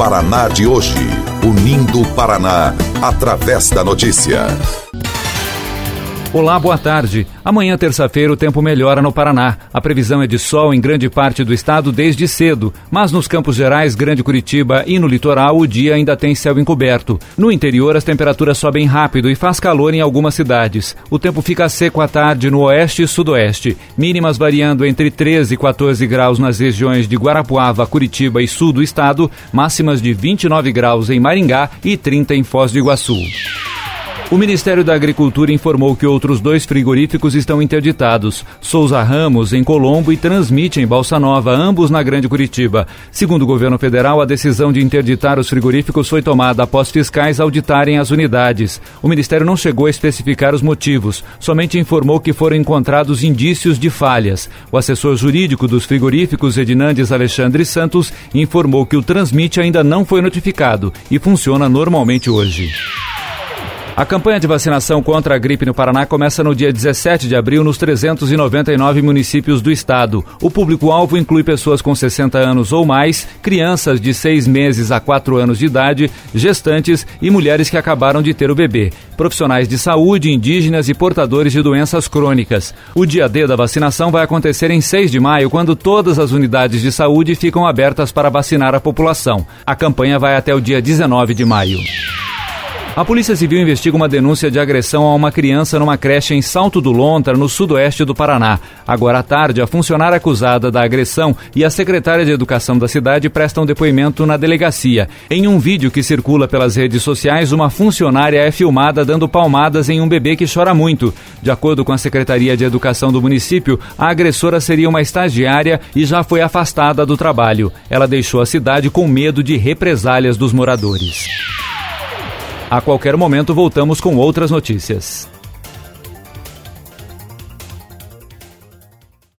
Paraná de hoje. Unindo o Paraná através da notícia. Olá, boa tarde. Amanhã, terça-feira, o tempo melhora no Paraná. A previsão é de sol em grande parte do estado desde cedo, mas nos Campos Gerais, Grande Curitiba e no litoral, o dia ainda tem céu encoberto. No interior, as temperaturas sobem rápido e faz calor em algumas cidades. O tempo fica seco à tarde no oeste e sudoeste. Mínimas variando entre 13 e 14 graus nas regiões de Guarapuava, Curitiba e sul do estado, máximas de 29 graus em Maringá e 30 em Foz do Iguaçu. O Ministério da Agricultura informou que outros 2 frigoríficos estão interditados. Souza Ramos, em Colombo, e Transmite, em Balsa Nova, ambos na Grande Curitiba. Segundo o governo federal, a decisão de interditar os frigoríficos foi tomada após fiscais auditarem as unidades. O Ministério não chegou a especificar os motivos, somente informou que foram encontrados indícios de falhas. O assessor jurídico dos frigoríficos, Edinandes Alexandre Santos, informou que o Transmite ainda não foi notificado e funciona normalmente hoje. A campanha de vacinação contra a gripe no Paraná começa no dia 17 de abril nos 399 municípios do estado. O público-alvo inclui pessoas com 60 anos ou mais, crianças de 6 meses a 4 anos de idade, gestantes e mulheres que acabaram de ter o bebê, profissionais de saúde, indígenas e portadores de doenças crônicas. O dia D da vacinação vai acontecer em 6 de maio, quando todas as unidades de saúde ficam abertas para vacinar a população. A campanha vai até o dia 19 de maio. A Polícia Civil investiga uma denúncia de agressão a uma criança numa creche em Salto do Lontra, no sudoeste do Paraná. Agora à tarde, a funcionária acusada da agressão e a secretária de Educação da cidade prestam depoimento na delegacia. Em um vídeo que circula pelas redes sociais, uma funcionária é filmada dando palmadas em um bebê que chora muito. De acordo com a Secretaria de Educação do município, a agressora seria uma estagiária e já foi afastada do trabalho. Ela deixou a cidade com medo de represálias dos moradores. A qualquer momento voltamos com outras notícias.